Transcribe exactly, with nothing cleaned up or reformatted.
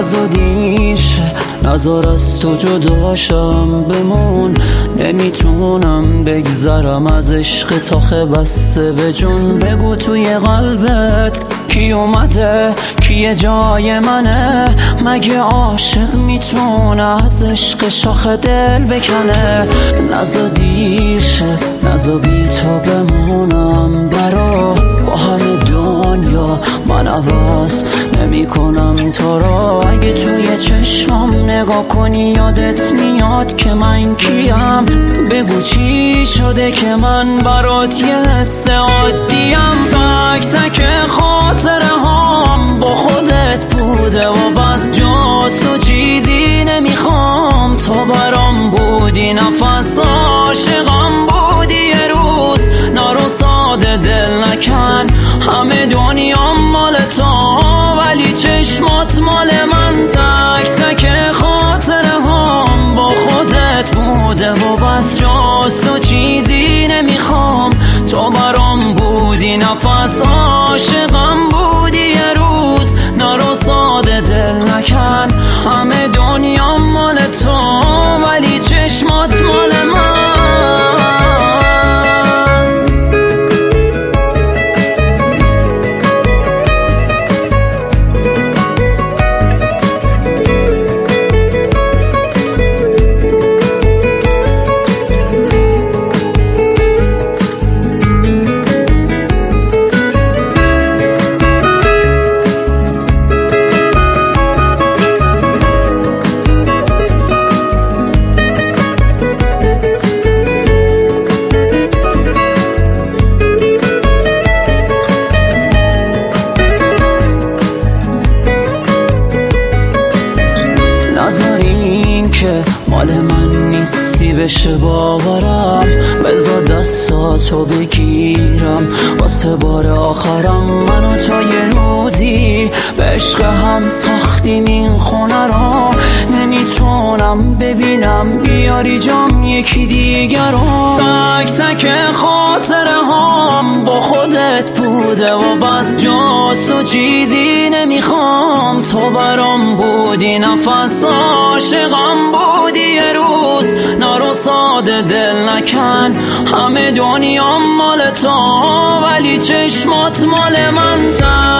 نزا دیشه، نزار از تو جداشم بمون. نمیتونم بگذرم از عشق تاخه بسته به جون. بگو توی قلبت کی اومده، کی جای منه؟ مگه عاشق میتونه از عشق شاخ دل بکنه؟ نزا دیشه، نزا بی تو بمونم برا با همه دنیا. من عوض نمی کنم تو را. اگه توی چشمم نگاه کنی یادت میاد که من کیم. بگو چی شده که من برات یه حس عادیم. تک تک خاطره هام با خودت بوده و بس جاست و چیزی نمیخوام. تو برام بودی نفس عاشقم بودی یه روز. نرو ساده دل نکن، همه دنیام مال تو ولی چشمات مال من. تک تک خاطره هام با خودت بوده و بس جاست و چیزی نمیخوام. تو برام بودی نفس عاشقم بودی یه روز. نرو ساده دل نکن، همه دنیام مال تو ولی چشمات مال من. مال من نیستی بشه باورم. بذار دستاتو بگیرم واسه بار آخرم. منو تا یه روزی به عشق هم ساختیم این خونه را. نمیتونم ببینم بیاری جام یکی دیگر رو. تک تک خاطره هام با خودت بوده و بس جاست و چیزی نمیخوام. تو برام بودی نفس عاشقم بودی یه روز. نرو ساده دل نکن، همه دنیام مال تو ولی چشمات مال من.